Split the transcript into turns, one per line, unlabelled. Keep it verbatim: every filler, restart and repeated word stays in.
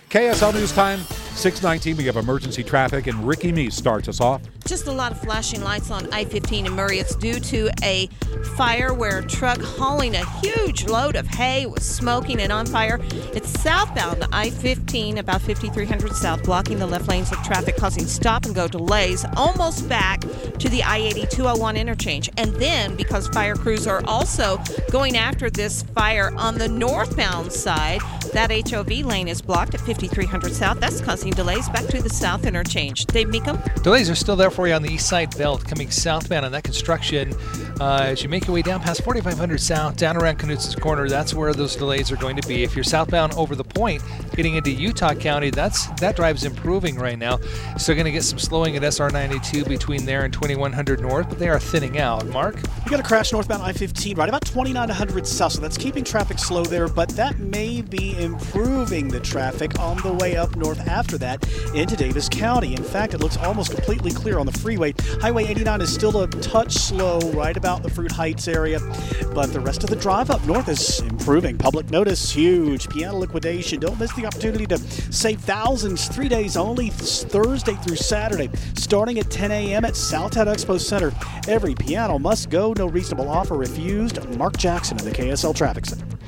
K S L News Time, six nineteen. We have emergency traffic, and Ricky Meese starts us off.
Just a lot of flashing lights on I fifteen in Murray. It's due to a fire where a truck hauling a huge load of hay was smoking and on fire. It's southbound I fifteen, about fifty-three hundred south, blocking the left lanes of traffic, causing stop-and-go delays almost back to the I eighty two oh one interchange. And then, because fire crews are also going after this fire on the northbound side, that H O V lane is blocked at fifty-three hundred south. That's causing delays back to the south interchange. Dave Meekum?
Delays are still there for you on the east side belt coming southbound on that construction. Uh, as you make your way down past forty-five hundred south, down around Knutson's Corner, that's where those delays are going to be. If you're southbound over the point, getting into Utah County, that's that drive's improving right now. Still going to get some slowing at S R ninety-two between there and twenty-one hundred north, but they are thinning out. Mark?
We got a crash northbound I fifteen right about twenty-nine hundred south, so that's keeping traffic slow there, but that may be improving the traffic on the way up north after that into Davis County. In fact, it looks almost completely clear on the freeway. Highway eighty-nine is still a touch slow right about the Fruit Heights area, but the rest of the drive up north is improving. Public notice, huge piano liquidation. Don't miss the opportunity to save thousands. Three days only, Thursday through Saturday, starting at ten a.m. at Southtown Expo Center. Every piano must go, no reasonable offer refused. Mark Jackson in the K S L Traffic Center.